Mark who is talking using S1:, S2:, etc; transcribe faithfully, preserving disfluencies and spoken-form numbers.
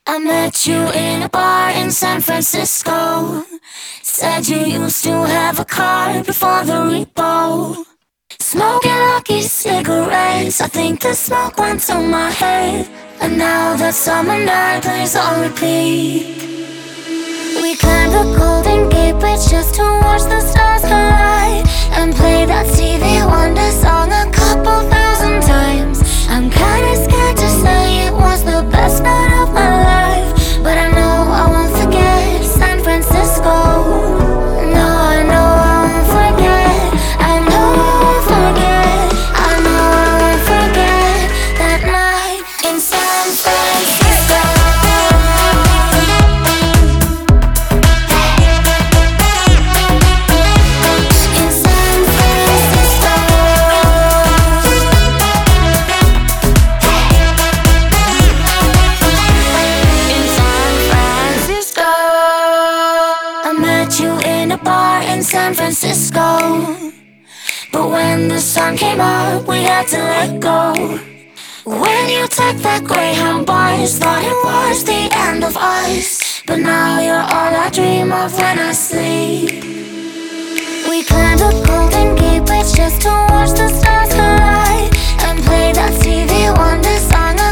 S1: I met you in a bar in San Francisco. Said you used to have a car before the repo. Smoking lucky cigarettes, I think the smoke went to my head. And now that summer night plays on repeat. We climbed the Golden Gate Bridge just to watch the stars collide, and play that Stevie Wonder song a couple thousand times. I'm kinda scared to say it was the best night of my life, but I know I won't forget San Francisco. No, I know I won't forget. I know I won't forget. I know I won't forget that night in San Francisco. In San Francisco. In San Francisco. I met you in a bar in San Francisco, but when the sun came up, we had to let go. When you took that Greyhound bus, thought it was the end of us, but now you're all I dream of when I sleep. We climbed the Golden Gate Bridge just to watch the stars collide, and play that Stevie Wonder song